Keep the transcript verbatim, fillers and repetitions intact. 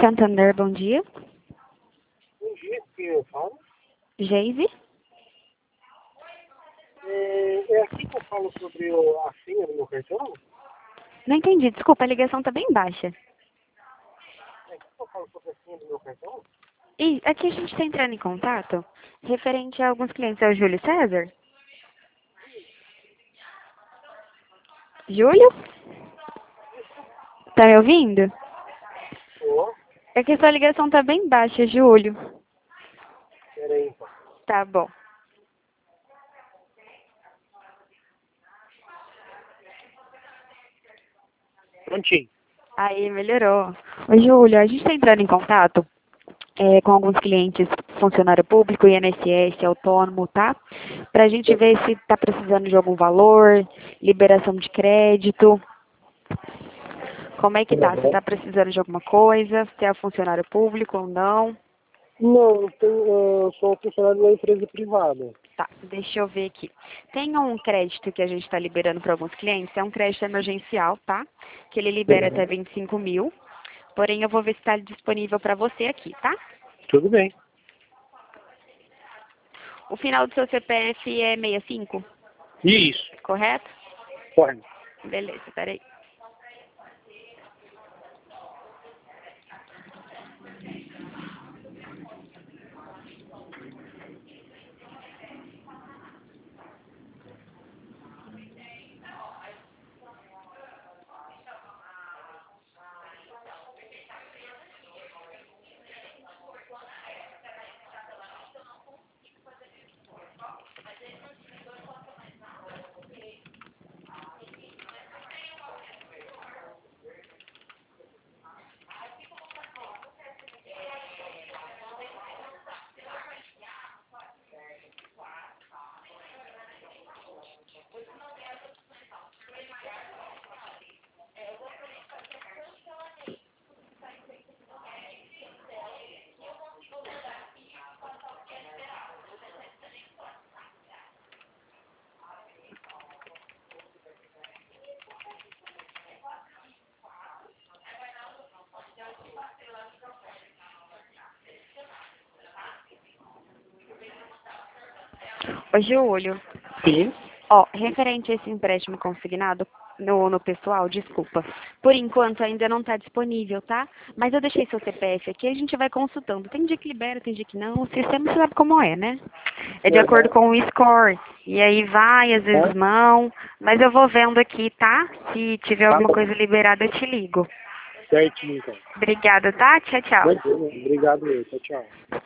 Santander, bom dia. Bom dia, quem eu falo? Geise? É, é aqui que eu falo sobre o- a senha do meu cartão? Não entendi, desculpa, a ligação tá bem baixa. É aqui que eu falo sobre a senha do meu cartão? E aqui a gente está entrando em contato referente a alguns clientes. É o Júlio César? Júlio? Tá me ouvindo? Ó, É que sua ligação tá bem baixa, Júlio. peraí então. Tá bom. Prontinho. Aí, melhorou. Ô, Júlio, a gente está entrando em contato é, com alguns clientes, funcionário público, I N S S, autônomo, tá? Pra gente ver se tá precisando de algum valor, liberação de crédito. Como é que tá? Você tá precisando de alguma coisa? Se é funcionário público ou não? Não, eu, tenho, eu sou funcionário de uma empresa privada. Tá, deixa eu ver aqui. Tem um crédito que a gente está liberando para alguns clientes, é um crédito emergencial, tá? Que ele libera até vinte e cinco mil. Porém, eu vou ver se está disponível para você aqui, tá? Tudo bem. O final do seu C P F é sessenta e cinco, Isso, correto? corre. Beleza, peraí. Ô, Júlio, Sim. ó, referente a esse empréstimo consignado no, no pessoal, desculpa. Por enquanto ainda não está disponível, tá? Mas eu deixei seu C P F aqui, a gente vai consultando. Tem dia que libera, tem dia que não. O sistema você sabe como é, né? É de acordo com o score. E aí vai, às vezes não. Mas eu vou vendo aqui, tá? Se tiver Tá alguma bom. coisa liberada, eu te ligo. Certinho, então. Obrigada, tá? Tchau, tchau. Obrigado, eu. Tchau, tchau.